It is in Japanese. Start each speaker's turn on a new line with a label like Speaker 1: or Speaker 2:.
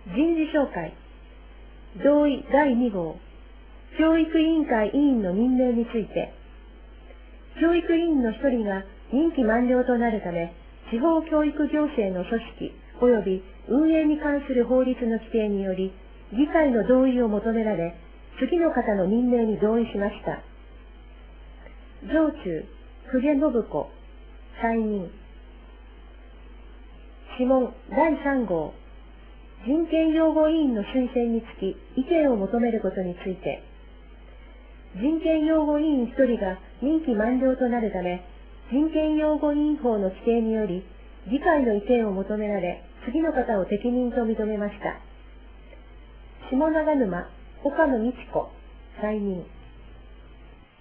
Speaker 1: 人事紹介。同意第2号。教育委員会委員の任命について、教育委員の一人が任期満了となるため、地方教育行政の組織及び運営に関する法律の規定により、議会の同意を求められ、次の方の任命に同意しました。上中、久下信子、再任。諮問第3号。人権擁護委員の推薦につき意見を求めることについて、人権擁護委員一人が任期満了となるため、人権擁護委員法の規定により、議会の意見を求められ、次の方を適任と認めました。下長沼、岡野美智子、再任。